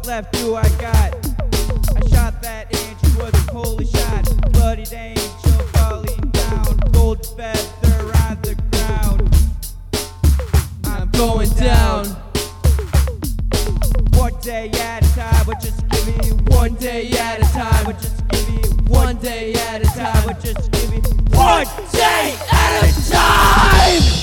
left do I got? I shot that angel with a holy shot. Bloodied angel falling down. Gold feather on the ground. I'm going down. One day at a time, but just give me one day at a time. But just give me one day at a time. But just give me one day at a time.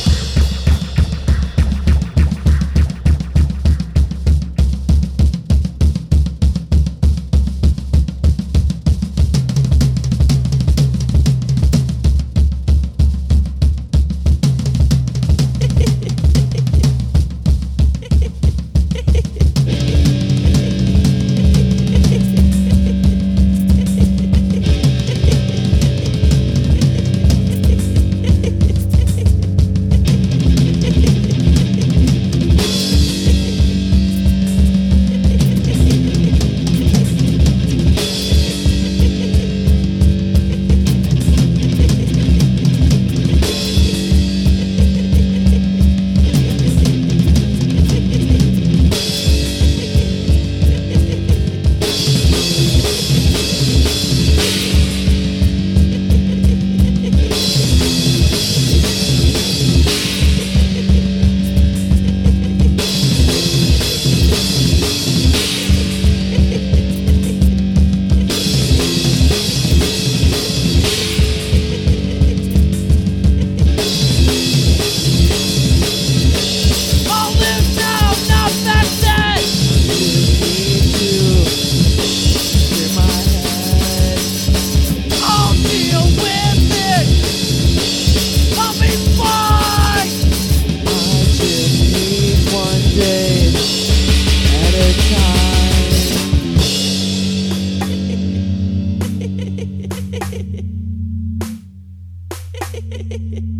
Hehehehe